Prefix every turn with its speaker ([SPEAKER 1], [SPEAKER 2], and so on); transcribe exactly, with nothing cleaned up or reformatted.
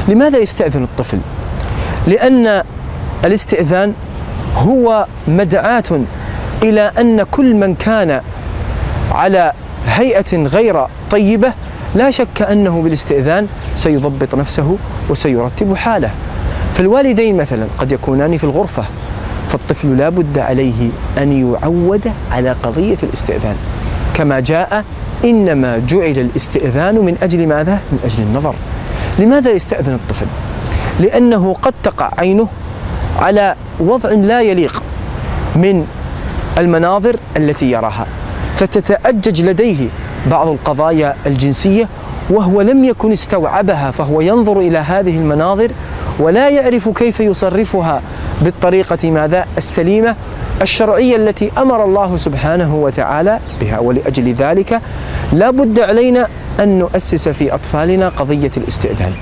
[SPEAKER 1] لماذا يستأذن الطفل؟ لأن الاستئذان هو مدعاة إلى أن كل من كان على هيئة غير طيبة لا شك أنه بالاستئذان سيضبط نفسه وسيرتب حاله. فالوالدين مثلا قد يكونان في الغرفة، فالطفل لا بد عليه أن يعود على قضية الاستئذان، كما جاء إنما جعل الاستئذان من أجل ماذا؟ من أجل النظر. لماذا يستأذن الطفل؟ لأنه قد تقع عينه على وضع لا يليق من المناظر التي يراها، فتتأجج لديه بعض القضايا الجنسية وهو لم يكن استوعبها، فهو ينظر إلى هذه المناظر ولا يعرف كيف يصرفها بالطريقة ماذا؟ السليمة الشرعية التي أمر الله سبحانه وتعالى بها. ولأجل ذلك لا بد علينا أن نؤسس في أطفالنا قضية الاستئذان.